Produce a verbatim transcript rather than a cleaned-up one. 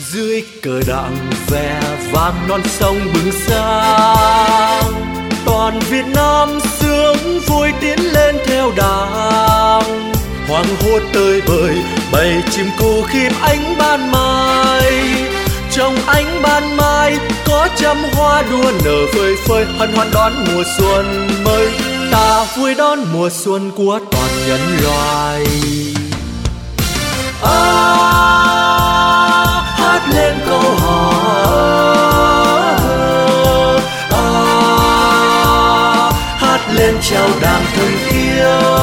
Dưới cờ đảng ve vang non sông bừng sáng, toàn Việt Nam sướng vui tiến lên theo Đảng. Hoàng hôn tơi bời bầy chim cu khiêm ánh ban mai, trong ánh ban mai có trăm hoa đua nở phơi phới, hân hoan đón mùa xuân mới. Ta vui đón mùa xuân của toàn nhân loại. À, hát lên câu hò, à, hát lên chào Đảng thân yêu.